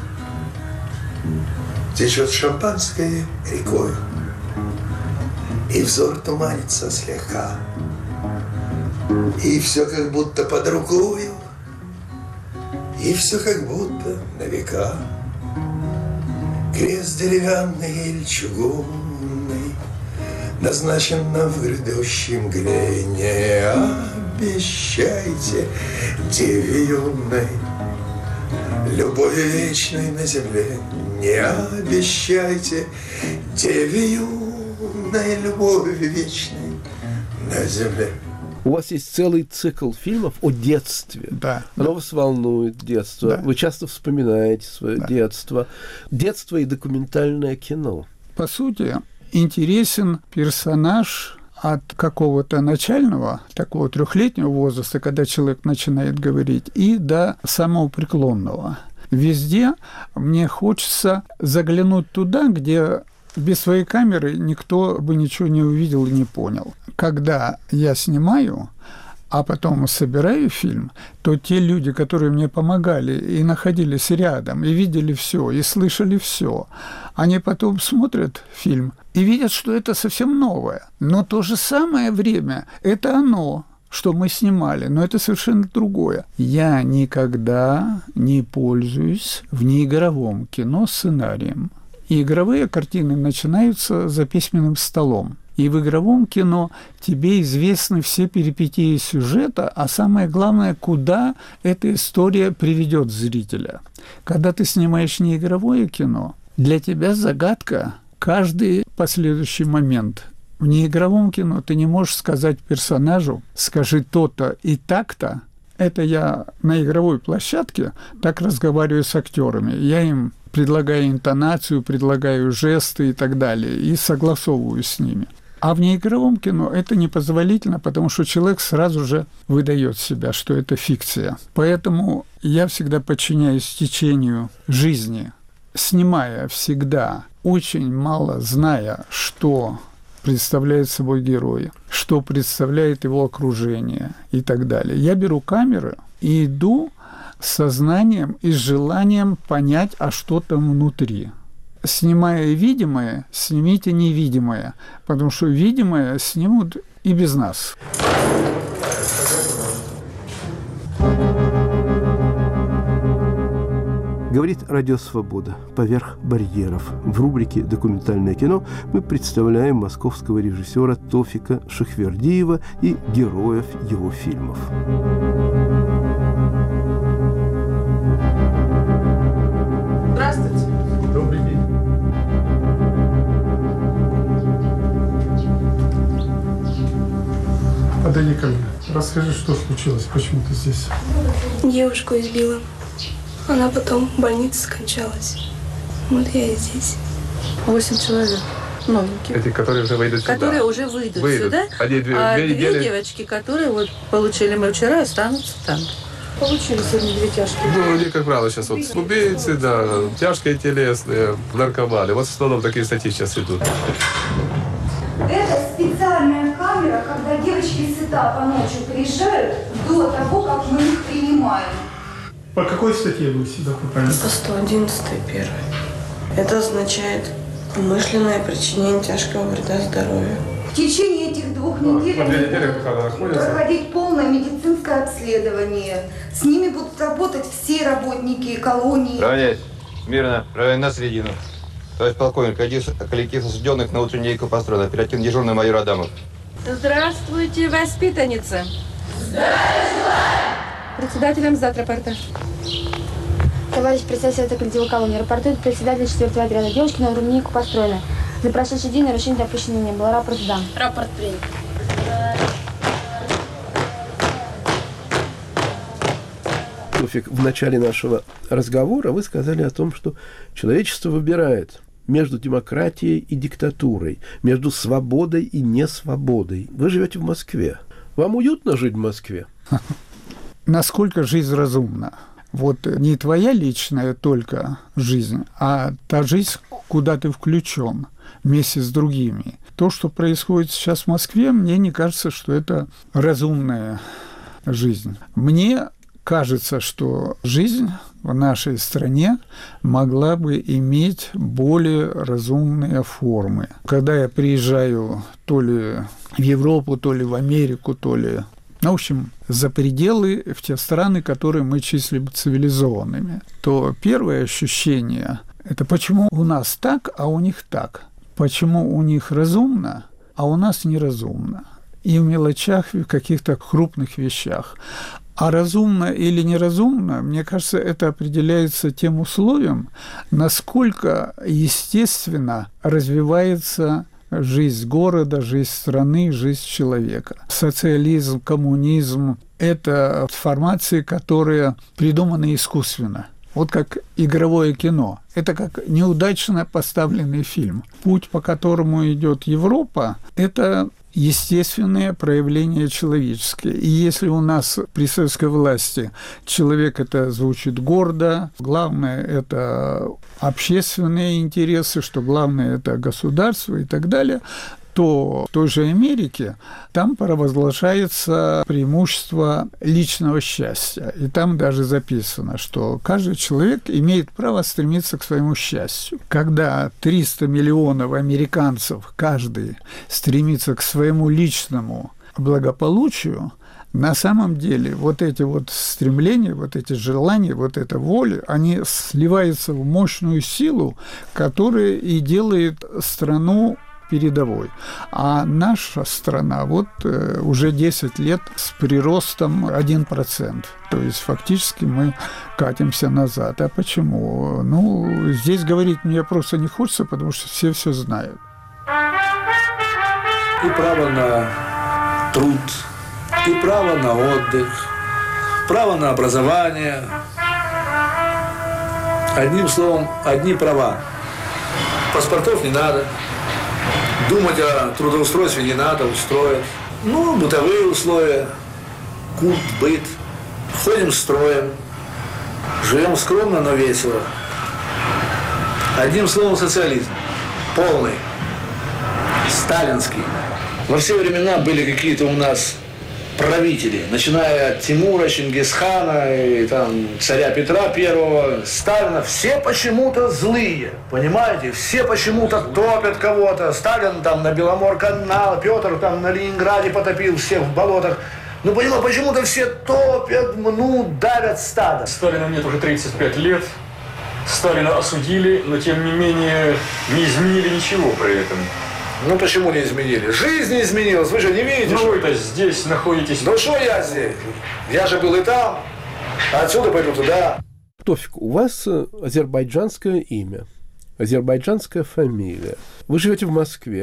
Течет шампанское рекой, и взор туманится слегка, и все как будто под рукою, и все как будто на века. Крест деревянный или чугунный назначено в грядущей мгле. Не обещайте деве юной любови вечной на земле. Не обещайте деве юной любови вечной на земле. У вас есть целый цикл фильмов о детстве. Да. Оно вас волнует, детство. Да. Вы часто вспоминаете свое детство. Детство и документальное кино. По сути, интересен персонаж от какого-то начального, такого 3-летнего возраста, когда человек начинает говорить, и до самого преклонного. Везде мне хочется заглянуть туда, где без своей камеры никто бы ничего не увидел и не понял. Когда я снимаю, а потом собираю фильм, то те люди, которые мне помогали и находились рядом, и видели все, и слышали все, они потом смотрят фильм и видят, что это совсем новое. Но в то же самое время это оно, что мы снимали, но это совершенно другое. Я никогда не пользуюсь в неигровом кино сценарием. И игровые картины начинаются за письменным столом. И в игровом кино тебе известны все перипетии сюжета, а самое главное, куда эта история приведет зрителя. Когда ты снимаешь неигровое кино, для тебя загадка каждый последующий момент. В неигровом кино ты не можешь сказать персонажу: скажи то-то и так-то. Это я на игровой площадке так разговариваю с актерами. Я им предлагаю интонацию, предлагаю жесты и так далее, и согласовываю с ними. А в неигровом кино это непозволительно, потому что человек сразу же выдает себя, что это фикция. Поэтому я всегда подчиняюсь течению жизни, снимая всегда, очень мало зная, что представляет собой герой, что представляет его окружение и так далее. Я беру камеры и иду с сознанием и с желанием понять, а что там внутри. Снимая видимое, снимите невидимое, потому что видимое снимут и без нас. Говорит Радио Свобода. Поверх барьеров. В рубрике «Документальное кино» мы представляем московского режиссера Тофика Шахвердиева и героев его фильмов. Здравствуйте. Добрый день. Подойди ко мне. Расскажи, что случилось, почему ты здесь? Девушку избила. Она потом в больнице скончалась. Вот я и здесь. 8 человек новеньких. Эти, которые уже выйдут сюда? Которые уже выйдут сюда. Две девочки, которые вот получили мы вчера, останутся там. Получили сегодня 2 тяжкие. Ну, они, как правило, сейчас вот убийцы, да, тяжкие телесные, наркоманы. Вот в основном такие статьи сейчас идут. Это специальная камера, когда девочки сюда по ночи приезжают до того, как мы их принимаем. По какой статье вы сюда попали? По 111 первой. Это означает умышленное причинение тяжкого вреда здоровью. В течение этих 2 недель они будут проходить полное медицинское обследование. С ними будут работать все работники колонии. Равнять. Мирно. Равнять на середину. Товарищ полковник, коллектив осужденных на утреннюю рейку построен. Оперативно дежурный майор Адамов. Здравствуйте, воспитанница. Председателем завтра рапортаж. Товарищ председатель Совета коллектива колонии. Рапортует председатель 4-го отряда. Девушки на утреннюю построены. За прошедший день нарушений допущено не было. Рапорт дан. Рапорт принят. Тофик, в начале нашего разговора вы сказали о том, что человечество выбирает между демократией и диктатурой, между свободой и несвободой. Вы живете в Москве. Вам уютно жить в Москве? Насколько жизнь разумна? Вот не твоя личная только жизнь, а та жизнь, куда ты включен вместе с другими. То, что происходит сейчас в Москве, мне не кажется, что это разумная жизнь. Мне кажется, что жизнь в нашей стране могла бы иметь более разумные формы. Когда я приезжаю то ли в Европу, то ли в Америку, то ли, в общем, за пределы, в те страны, которые мы числим цивилизованными, то первое ощущение – это почему у нас так, а у них так. Почему у них разумно, а у нас неразумно. И в мелочах, и в каких-то крупных вещах. А разумно или неразумно, мне кажется, это определяется тем условием, насколько естественно развивается жизнь города, жизнь страны, жизнь человека. Социализм, коммунизм – это формации, которые придуманы искусственно. Вот как игровое кино. Это как неудачно поставленный фильм. Путь, по которому идет Европа, это естественное проявление человеческое. И если у нас при советской власти человек это звучит гордо, главное это общественные интересы, что главное это государство и так далее, то в той же Америке там провозглашается преимущество личного счастья. И там даже записано, что каждый человек имеет право стремиться к своему счастью. Когда 300 миллионов американцев, каждый стремится к своему личному благополучию, на самом деле вот эти вот стремления, вот эти желания, вот эта воля, они сливаются в мощную силу, которая и делает страну передовой. А наша страна вот уже 10 лет с приростом 1%. То есть фактически мы катимся назад. А почему? Ну, здесь говорить мне просто не хочется, потому что все знают. И право на труд, и право на отдых, право на образование. Одним словом, одни права. Паспортов не надо. Думать о трудоустройстве не надо, устроят. Ну, бытовые условия, культ, быт. Ходим строем, живем скромно, но весело. Одним словом, социализм. Полный. Сталинский. Во все времена были какие-то у нас правители, начиная от Тимура, Чингисхана, и там царя Петра I, Сталина, все почему-то злые, понимаете? Все почему-то топят кого-то. Сталин там на Беломор-канал, Петр там на Ленинграде потопил всех в болотах. Ну, понимаете, почему-то все топят, мнут, давят стадо. Сталину нет уже 35 лет. Сталина осудили, но тем не менее не изменили ничего при этом. Ну почему не изменили? Жизнь не изменилась, вы же не видите. Ну вы-то здесь находитесь. Ну что я здесь? Я же был и там, а отсюда пойду туда. Тофик, у вас азербайджанское имя, азербайджанская фамилия. Вы живете в Москве,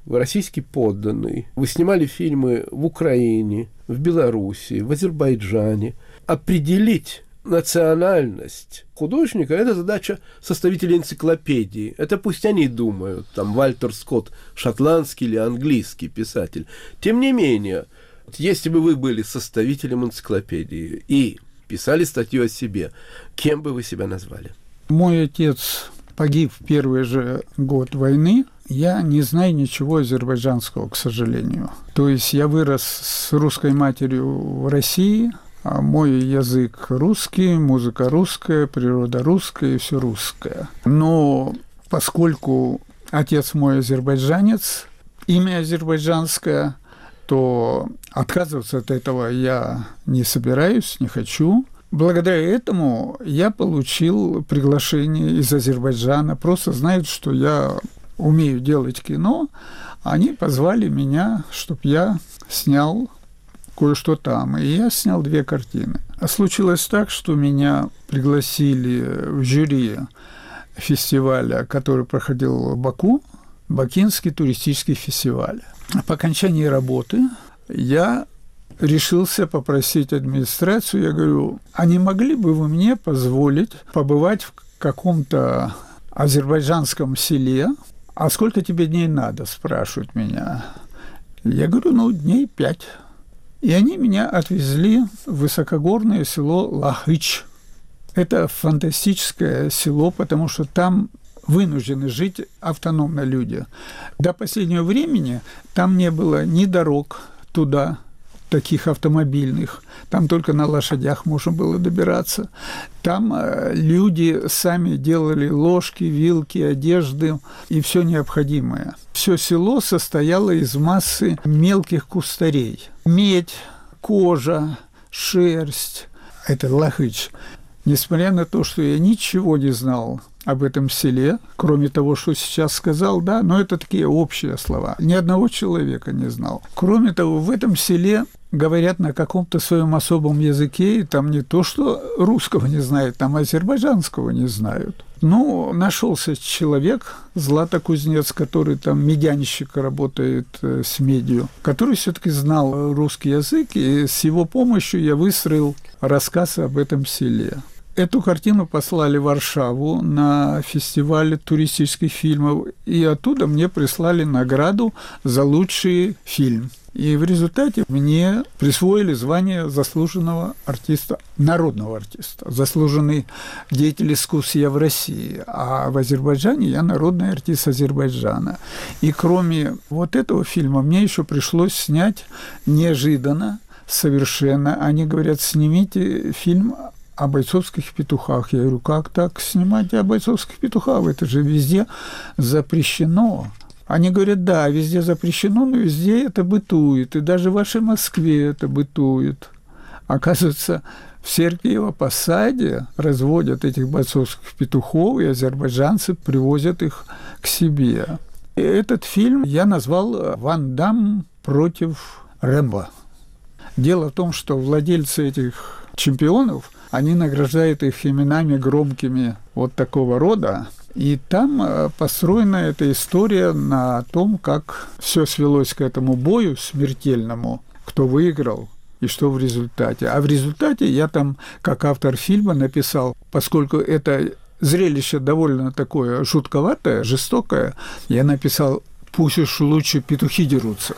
вы российский подданный, вы снимали фильмы в Украине, в Беларуси, в Азербайджане. Определить национальность художника – это задача составителей энциклопедии. Это пусть они думают, там Вальтер Скотт шотландский или английский писатель. Тем не менее, если бы вы были составителем энциклопедии и писали статью о себе, кем бы вы себя назвали? Мой отец погиб в первый же год войны. Я не знаю ничего азербайджанского, к сожалению. То есть я вырос с русской матерью в России, а мой язык русский, музыка русская, природа русская и все русское. Но поскольку отец мой азербайджанец, имя азербайджанское, то отказываться от этого я не собираюсь, не хочу. Благодаря этому я получил приглашение из Азербайджана. Просто знают, что я умею делать кино. Они позвали меня, чтобы я снял кое-что там. И я снял 2 картины. А случилось так, что меня пригласили в жюри фестиваля, который проходил в Баку, Бакинский туристический фестиваль. По окончании работы я решился попросить администрацию, я говорю, а не могли бы вы мне позволить побывать в каком-то азербайджанском селе? А сколько тебе дней надо, спрашивают меня. Я говорю, дней 5. И они меня отвезли в высокогорное село Лахыч. Это фантастическое село, потому что там вынуждены жить автономно люди. До последнего времени там не было ни дорог туда, таких автомобильных. Там только на лошадях можно было добираться. Там люди сами делали ложки, вилки, одежды и все необходимое. Все село состояло из массы мелких кустарей. Медь, кожа, шерсть. Это Лахыч. Несмотря на то, что я ничего не знал об этом селе, кроме того, что сейчас сказал, да, но это такие общие слова. Ни одного человека не знал. Кроме того, в этом селе говорят на каком-то своем особом языке, и там не то, что русского не знают, там азербайджанского не знают. Нашелся человек, златокузнец, который там медянщик работает с медью, который все-таки знал русский язык, и с его помощью я выстроил рассказ об этом селе. Эту картину послали в Варшаву на фестиваль туристических фильмов, и оттуда мне прислали награду за лучший фильм. И в результате мне присвоили звание заслуженного артиста, народного артиста, заслуженный деятель искусства в России. А в Азербайджане я народный артист Азербайджана. И кроме вот этого фильма мне еще пришлось снять неожиданно, совершенно. Они говорят, снимите фильм о бойцовских петухах. Я говорю, как так снимать о бойцовских петухах? Это же везде запрещено. Они говорят, да, везде запрещено, но везде это бытует. И даже в вашей Москве это бытует. Оказывается, в Сергиево-Посаде разводят этих бойцовских петухов, и азербайджанцы привозят их к себе. И этот фильм я назвал «Ван Дамм против Рэмбо». Дело в том, что владельцы этих чемпионов, они награждают их именами громкими вот такого рода. И там построена эта история на том, как все свелось к этому бою смертельному, кто выиграл и что в результате. А в результате я там, как автор фильма, написал, поскольку это зрелище довольно такое жутковатое, жестокое, я написал, пусть уж лучше петухи дерутся.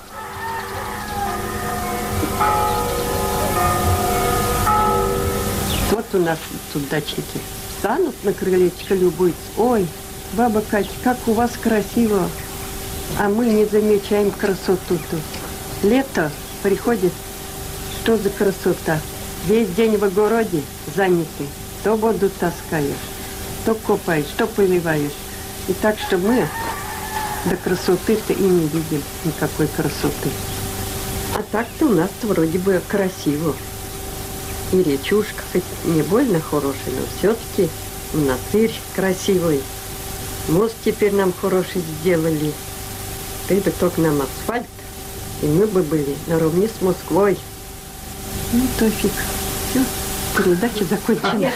Вот у нас тут дачники станут на крылечко, любуются. Ой, баба Катя, как у вас красиво. А мы не замечаем красоту тут. Лето приходит, что за красота? Весь день в огороде заняты. То воду таскаешь, то копаешь, то поливаешь. И так что мы до красоты-то и не видим никакой красоты. А так-то у нас вроде бы красиво. И речушка хоть не больно хорошая, но все-таки монастырь красивый. Мост теперь нам хороший сделали. Ты бы только нам асфальт, и мы бы были наравне с Москвой. Ну, Тофик, все, передача закончена.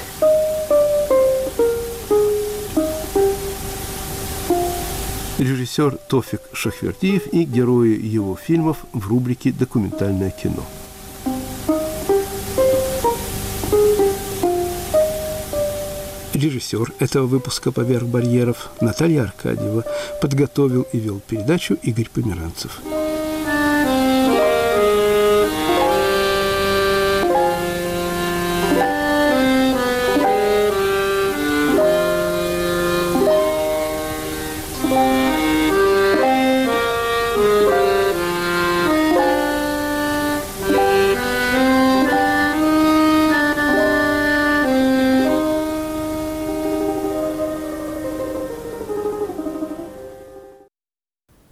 Режиссер Тофик Шахвердиев и герои его фильмов в рубрике «Документальное кино». Режиссер этого выпуска «Поверх барьеров» Наталья Аркадьева. Подготовил и вел передачу Игорь Померанцев.